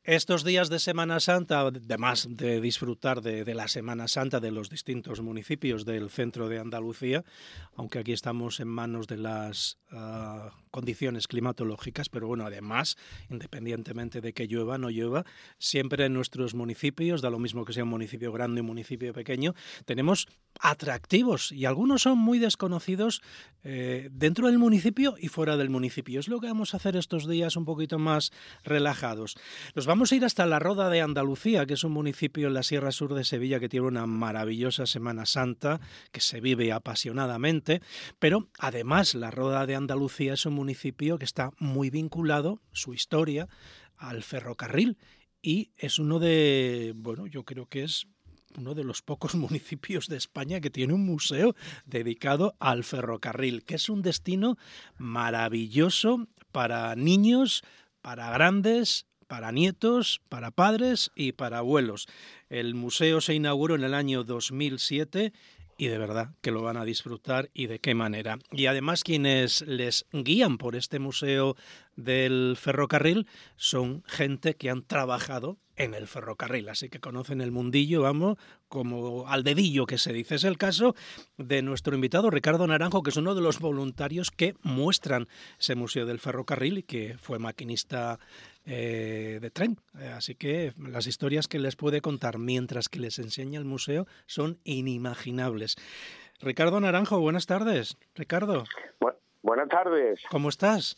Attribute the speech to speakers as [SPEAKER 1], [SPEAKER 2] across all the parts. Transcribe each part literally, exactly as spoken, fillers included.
[SPEAKER 1] Estos días de Semana Santa, además de disfrutar de, de la Semana Santa de los distintos municipios del centro de Andalucía, aunque aquí estamos en manos de las uh, condiciones climatológicas, pero bueno, además, independientemente de que llueva o no llueva, siempre en nuestros municipios, da lo mismo que sea un municipio grande o un municipio pequeño, tenemos atractivos y algunos son muy desconocidos eh, dentro del municipio y fuera del municipio. Es lo que vamos a hacer estos días un poquito más relajados. Nos vamos a ir hasta la Roda de Andalucía, que es un municipio en la Sierra Sur de Sevilla que tiene una maravillosa Semana Santa, que se vive apasionadamente, pero además la Roda de Andalucía es un municipio que está muy vinculado, su historia, al ferrocarril y es uno de, bueno, yo creo que es uno de los pocos municipios de España que tiene un museo dedicado al ferrocarril, que es un destino maravilloso para niños, para grandes, para nietos, para padres y para abuelos. El museo se inauguró en el año dos mil siete y de verdad que lo van a disfrutar y de qué manera. Y además quienes les guían por este museo del ferrocarril son gente que han trabajado en el ferrocarril, así que conocen el mundillo, vamos, como al dedillo que se dice. Es el caso de nuestro invitado Ricardo Naranjo, que es uno de los voluntarios que muestran ese museo del ferrocarril y que fue maquinista eh, de tren. Así que las historias que les puede contar mientras que les enseña el museo son inimaginables. Ricardo Naranjo, buenas tardes. Ricardo.
[SPEAKER 2] Bu- buenas tardes.
[SPEAKER 1] ¿Cómo estás?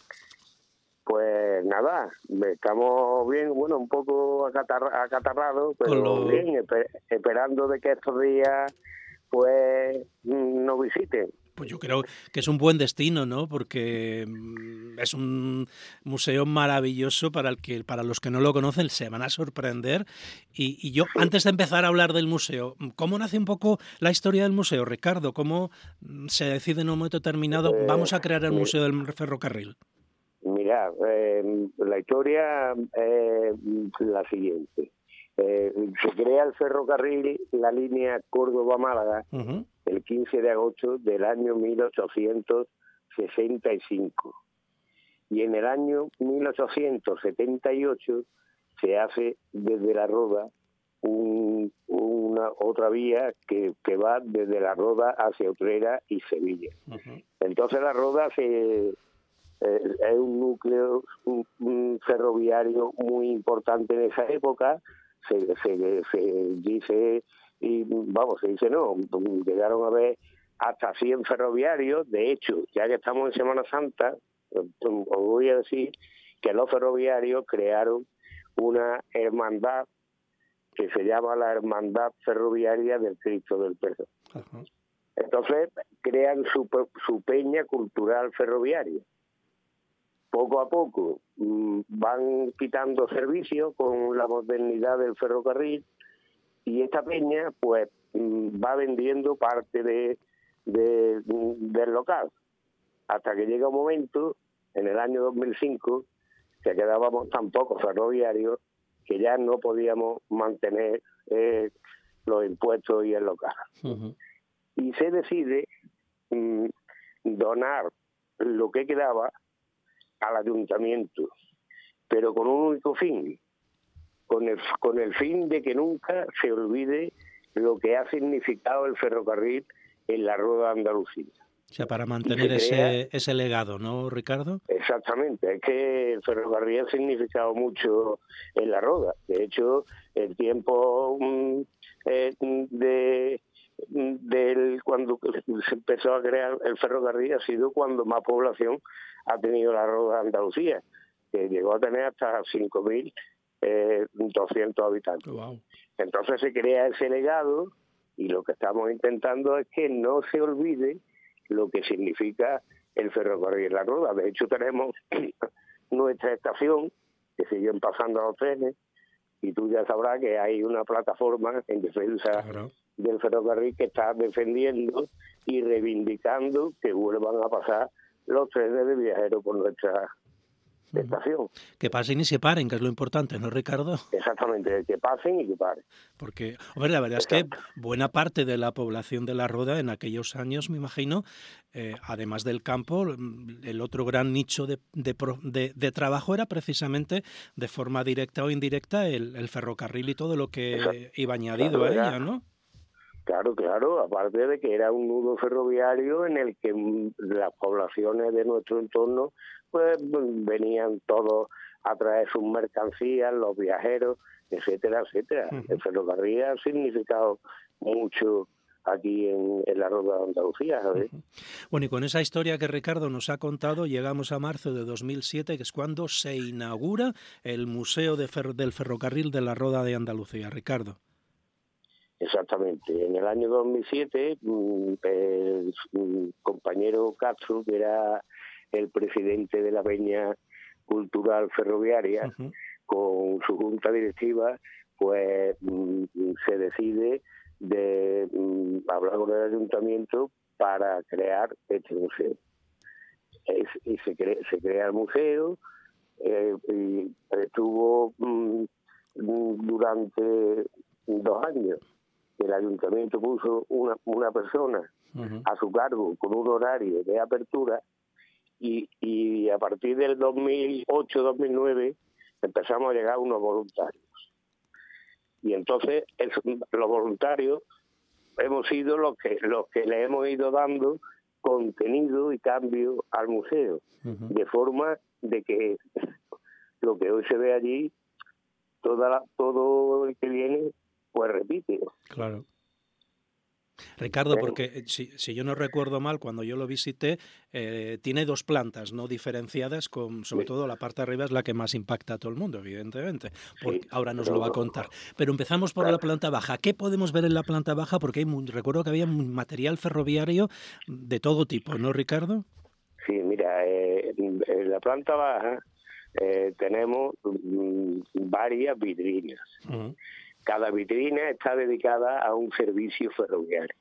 [SPEAKER 2] Pues nada, estamos bien, bueno, un poco acatar- acatarrados, pero
[SPEAKER 1] lo...
[SPEAKER 2] bien, esper- esperando de que estos días pues nos visiten.
[SPEAKER 1] Pues yo creo que es un buen destino, ¿no? Porque es un museo maravilloso para el que para los que no lo conocen se van a sorprender. Y, y yo,
[SPEAKER 2] Sí.
[SPEAKER 1] Antes de empezar a hablar del museo, ¿cómo nace un poco la historia del museo, Ricardo? ¿Cómo se decide en un momento determinado,
[SPEAKER 2] Eh,
[SPEAKER 1] vamos a crear el
[SPEAKER 2] mi-
[SPEAKER 1] Museo del Ferrocarril?
[SPEAKER 2] Mira, eh, la historia es la siguiente. Eh, se crea el ferrocarril, la línea Córdoba-Málaga,
[SPEAKER 1] Uh-huh.
[SPEAKER 2] el quince de agosto del año mil ochocientos sesenta y cinco. Y en el año mil ochocientos setenta y ocho se hace desde La Roda un, una otra vía que, que va desde La Roda hacia Utrera y Sevilla.
[SPEAKER 1] Uh-huh.
[SPEAKER 2] Entonces La Roda se, eh, es un núcleo un, un ferroviario muy importante en esa época. Se, se, se dice, y vamos, se dice no, llegaron a ver hasta cien ferroviarios. De hecho, ya que estamos en Semana Santa, os voy a decir que los ferroviarios crearon una hermandad que se llama la Hermandad Ferroviaria del Cristo del Perdón. Uh-huh. Entonces crean su, su peña cultural ferroviaria. Poco a poco mmm, van quitando servicios con la modernidad del ferrocarril y esta peña pues mmm, va vendiendo parte de, de, del local. Hasta que llega un momento, en el año dos mil cinco, que quedábamos tan pocos ferroviarios que ya no podíamos mantener eh, los impuestos y el local. Uh-huh. Y se decide mmm, donar lo que quedaba al ayuntamiento, pero con un único fin, con el, con el fin de que nunca se olvide lo que ha significado el ferrocarril en la Roda de Andalucía.
[SPEAKER 1] O sea, para mantener ese, crea, ese legado, ¿no, Ricardo?
[SPEAKER 2] Exactamente, es que el ferrocarril ha significado mucho en la Roda. De hecho, el tiempo mm, eh, de, de cuando se empezó a crear el ferrocarril ha sido cuando más población ha tenido la Roda de Andalucía, que llegó a tener hasta cinco mil doscientos habitantes.
[SPEAKER 1] Wow.
[SPEAKER 2] Entonces se crea ese legado y lo que estamos intentando es que no se olvide lo que significa el ferrocarril La Roda. De hecho, tenemos nuestra estación, que siguen pasando los trenes, y tú ya sabrás que hay una plataforma en defensa claro. del ferrocarril que está defendiendo y reivindicando que vuelvan a pasar los trenes de viajeros por nuestra de estación.
[SPEAKER 1] Que pasen y se paren, que es lo importante, ¿no, Ricardo?
[SPEAKER 2] Exactamente, que pasen y que paren.
[SPEAKER 1] Porque, hombre, la verdad Exacto. es que buena parte de la población de La Roda en aquellos años, me imagino, eh, además del campo, el otro gran nicho de, de, de, de trabajo era precisamente, de forma directa o indirecta, el, el ferrocarril y todo lo que Exacto. iba añadido claro, a ella, era, ¿no?
[SPEAKER 2] Claro, claro, aparte de que era un nudo ferroviario en el que las poblaciones de nuestro entorno pues venían todos a traer sus mercancías, los viajeros, etcétera, etcétera. Uh-huh. El ferrocarril ha significado mucho aquí en, en la Roda de Andalucía, ¿sabes?
[SPEAKER 1] Uh-huh. Bueno, y con esa historia que Ricardo nos ha contado, llegamos a marzo de dos mil siete, que es cuando se inaugura el Museo de Fer- del Ferrocarril de la Roda de Andalucía. Ricardo.
[SPEAKER 2] Exactamente. En el año dos mil siete, el compañero Castro, que era el presidente de la Peña Cultural Ferroviaria, uh-huh. con su junta directiva, pues se decide de hablar con el ayuntamiento para crear este museo. Es, y se, cre, se crea el museo, eh, y estuvo mm, durante dos años. El ayuntamiento puso una, una persona uh-huh. a su cargo con un horario de apertura y, y a partir del dos mil ocho dos mil nueve empezamos a llegar unos voluntarios. Y entonces el, los voluntarios hemos sido los que, los que le hemos ido dando contenido y cambio al museo, uh-huh. de forma de que lo que hoy se ve allí, toda la, todo el que viene, pues repite.
[SPEAKER 1] Claro. Ricardo, porque si, si yo no recuerdo mal, cuando yo lo visité, eh, tiene dos plantas no diferenciadas, con sobre sí. todo la parte de arriba es la que más impacta a todo el mundo, evidentemente. Porque sí, ahora nos pero, lo va a contar. Pero empezamos por claro. la planta baja. ¿Qué podemos ver en la planta baja? Porque hay, recuerdo que había material ferroviario de todo tipo, ¿no, Ricardo?
[SPEAKER 2] Sí, mira, eh, en la planta baja eh, tenemos mm, varias vitrinas. Uh-huh. Cada vitrina está dedicada a un servicio ferroviario.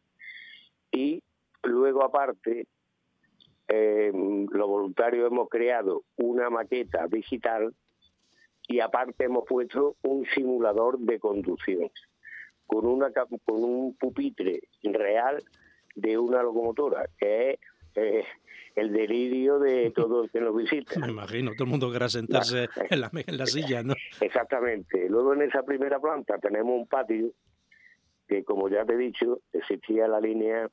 [SPEAKER 2] Y luego, aparte, eh, los voluntarios hemos creado una maqueta digital y aparte hemos puesto un simulador de conducción con, una, con un pupitre real de una locomotora, que es eh, el delirio de todo el que nos visita.
[SPEAKER 1] Me imagino, todo el mundo querrá sentarse no. en, la, en la silla, ¿no?
[SPEAKER 2] Exactamente. Luego en esa primera planta tenemos un patio que, como ya te he dicho, existía la línea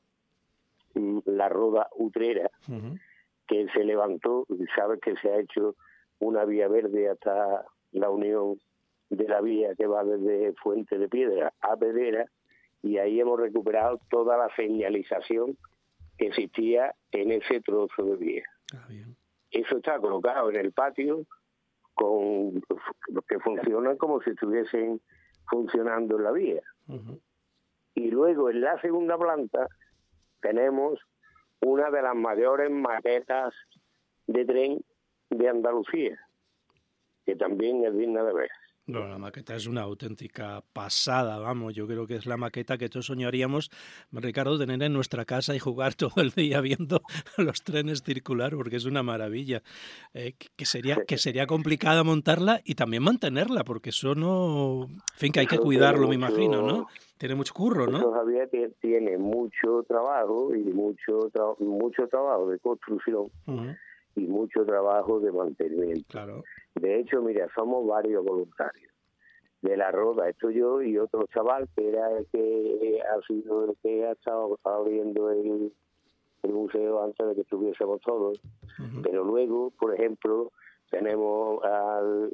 [SPEAKER 2] La Roda Utrera, uh-huh. que se levantó, y sabes que se ha hecho una vía verde hasta la unión de la vía que va desde Fuente de Piedra a Pedrera, y ahí hemos recuperado toda la señalización que existía en ese trozo de vía. Ah, bien. Eso está colocado en el patio con que funcionan como si estuviesen funcionando en la vía. Uh-huh. Y luego en la segunda planta tenemos una de las mayores maquetas de tren de Andalucía, que también es digna de ver.
[SPEAKER 1] No, la maqueta es una auténtica pasada, vamos, yo creo que es la maqueta que todos soñaríamos, Ricardo, tener en nuestra casa y jugar todo el día viendo los trenes circular, porque es una maravilla, eh, que sería que sería complicada montarla y también mantenerla, porque eso no, en fin, que hay que cuidarlo, me imagino, ¿no? Tiene mucho curro, ¿no?
[SPEAKER 2] Eso, Javier, tiene mucho trabajo y mucho, tra- mucho trabajo de construcción. Uh-huh. Y mucho trabajo de mantenimiento.
[SPEAKER 1] Claro.
[SPEAKER 2] De hecho, mira, somos varios voluntarios. De La Roda estoy yo y otro chaval que era el que ha sido el que ha estado abriendo el, el museo antes de que estuviésemos todos. Uh-huh. Pero luego, por ejemplo, tenemos al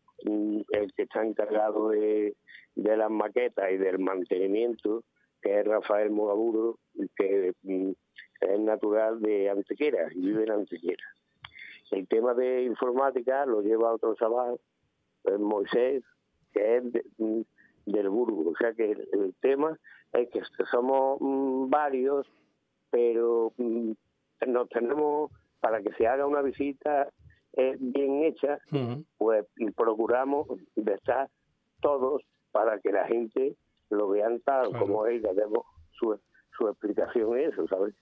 [SPEAKER 2] el que está encargado de, de las maquetas y del mantenimiento, que es Rafael Mogaburo, que mm, es natural de Antequera y vive en Antequera. El tema de informática lo lleva otro chaval, Moisés, que es de, del Burgo. O sea que el, el tema es que somos mmm, varios, pero mmm, nos tenemos, para que se haga una visita eh, bien hecha, uh-huh. pues procuramos de estar todos para que la gente lo vean tal claro. como es, le demos su, su explicación y eso, ¿sabes?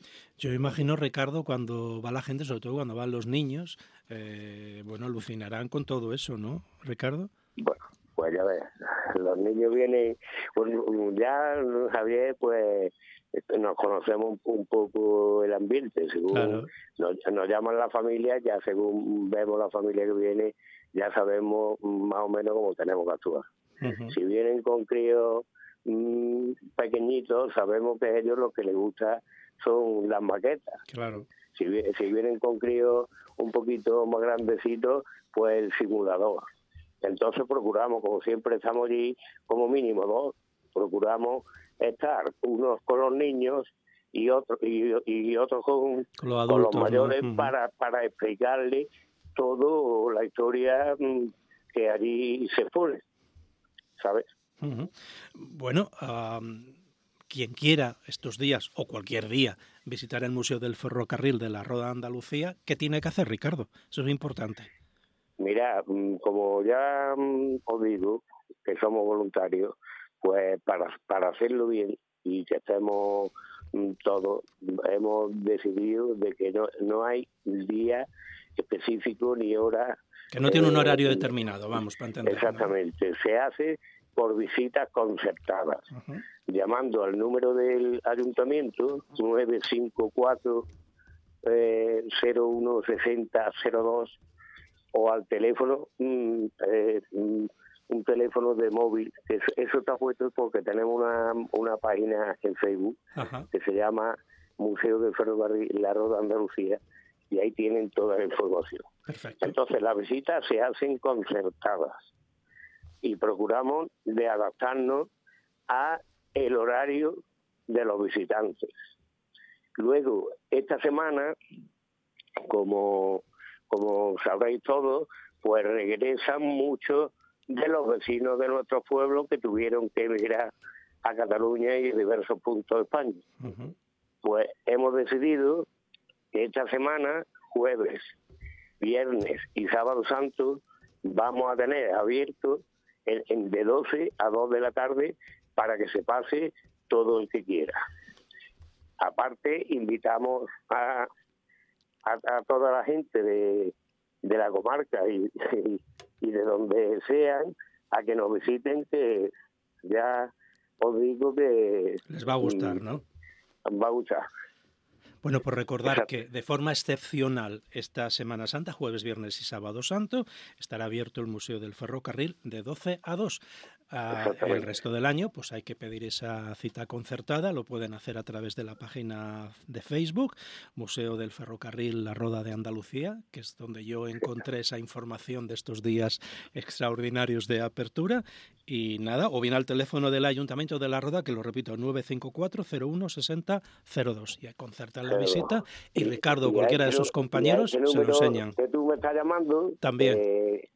[SPEAKER 1] Yo imagino, Ricardo, cuando va la gente, sobre todo cuando van los niños, eh, bueno, alucinarán con todo eso, ¿no, Ricardo?
[SPEAKER 2] Bueno, pues ya ves, los niños vienen, pues ya, Javier, pues nos conocemos un, un poco el ambiente, según
[SPEAKER 1] Claro.
[SPEAKER 2] nos, nos llaman la familia, ya según vemos la familia que viene, ya sabemos más o menos cómo tenemos que actuar. Uh-huh. Si vienen con críos mmm, pequeñitos, sabemos que a ellos lo que les gusta son las maquetas.
[SPEAKER 1] Claro.
[SPEAKER 2] Si, si vienen con críos un poquito más grandecitos, pues el simulador. Entonces procuramos, como siempre estamos allí, como mínimo dos, procuramos estar unos con los niños y otros y, y otros con,
[SPEAKER 1] con, los, adultos,
[SPEAKER 2] con los mayores, ¿no?
[SPEAKER 1] Uh-huh.
[SPEAKER 2] para, para explicarles toda la historia que allí se pone, ¿sabes?
[SPEAKER 1] Uh-huh. Bueno, um, quien quiera estos días o cualquier día visitar el Museo del Ferrocarril de la Roda de Andalucía, ¿qué tiene que hacer, Ricardo? Eso es importante.
[SPEAKER 2] Mira, como ya os digo, que somos voluntarios, pues para, para hacerlo bien y que estemos todos, hemos decidido de que no, no hay día específico ni hora.
[SPEAKER 1] Que no tiene un horario
[SPEAKER 2] eh,
[SPEAKER 1] determinado, vamos, para entender.
[SPEAKER 2] Exactamente, ¿no? Se hace por visitas concertadas, uh-huh. llamando al número del ayuntamiento nueve cinco cuatro cero uno seis cero cero dos o al teléfono, mm, eh, mm, un teléfono de móvil. Eso, eso está puesto porque tenemos una, una página en Facebook uh-huh. que se llama Museo del Ferrocarril La Roda de Andalucía, y ahí tienen toda la información.
[SPEAKER 1] Perfecto.
[SPEAKER 2] Entonces las visitas se hacen concertadas y procuramos de adaptarnos a el horario de los visitantes. Luego, esta semana, como como sabréis todos, pues regresan muchos de los vecinos de nuestros pueblos que tuvieron que emigrar a Cataluña y diversos puntos de España. Uh-huh. Pues hemos decidido que esta semana, jueves, viernes y sábado santo, vamos a tener abierto en, en de doce a dos de la tarde para que se pase todo el que quiera. Aparte, invitamos a A, a toda la gente de, de la comarca y, y, y de donde sean a que nos visiten, que ya os digo que
[SPEAKER 1] les va a gustar, ¿no?
[SPEAKER 2] Va a gustar.
[SPEAKER 1] Bueno, por recordar que de forma excepcional esta Semana Santa, jueves, viernes y sábado santo, estará abierto el Museo del Ferrocarril de doce a dos. Uh, el resto del año pues hay que pedir esa cita concertada, lo pueden hacer a través de la página de Facebook, Museo del Ferrocarril La Roda de Andalucía, que es donde yo encontré esa información de estos días extraordinarios de apertura. Y nada, o bien al teléfono del Ayuntamiento de La Roda, que lo repito, nueve cinco cuatro cero uno seis cero cero dos, y concertan la visita, y, y Ricardo, y cualquiera de sus compañeros se lo enseñan.
[SPEAKER 2] Que tú me estás llamando
[SPEAKER 1] también.
[SPEAKER 2] Eh...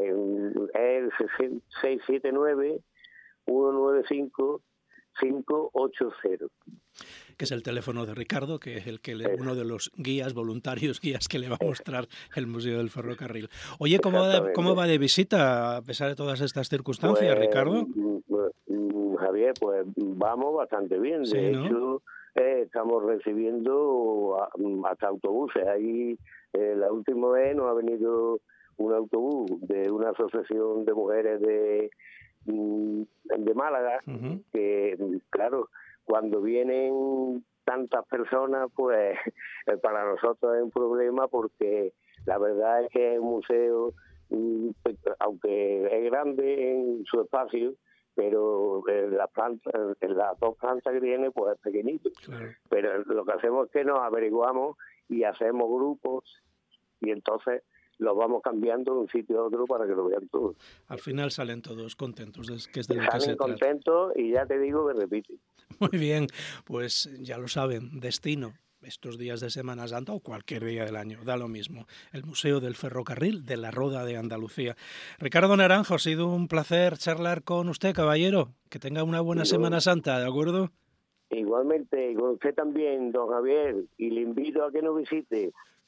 [SPEAKER 2] el seis siete nueve uno nueve cinco cinco ocho cero,
[SPEAKER 1] que es el teléfono de Ricardo, que es el que le, uno de los guías, voluntarios guías que le va a mostrar el Museo del Ferrocarril. Oye, ¿cómo va de, cómo va de visita a pesar de todas estas circunstancias,
[SPEAKER 2] pues,
[SPEAKER 1] Ricardo?
[SPEAKER 2] Javier, pues vamos bastante bien. De sí, ¿no? hecho, eh, estamos recibiendo hasta autobuses. Ahí eh, la última vez nos ha venido un autobús de una asociación de mujeres de, de Málaga, uh-huh. que, claro, cuando vienen tantas personas, pues para nosotros es un problema, porque la verdad es que el museo, aunque es grande en su espacio, pero en las plantas, en las dos plantas que tiene, pues es pequeñito. Claro. Pero lo que hacemos es que nos averiguamos y hacemos grupos, y entonces los vamos cambiando de un sitio a otro para que lo vean todos.
[SPEAKER 1] Al final salen todos contentos, que es de lo
[SPEAKER 2] salen
[SPEAKER 1] que se
[SPEAKER 2] contentos
[SPEAKER 1] trata.
[SPEAKER 2] Y ya te digo que repiten.
[SPEAKER 1] Muy bien, pues ya lo saben, destino estos días de Semana Santa o cualquier día del año, da lo mismo. El Museo del Ferrocarril de la Roda de Andalucía. Ricardo Naranjo, ha sido un placer charlar con usted, caballero. Que tenga una buena Igual, Semana Santa, ¿de acuerdo?
[SPEAKER 2] Igualmente, y con usted también, don Javier, y le invito a que nos visite.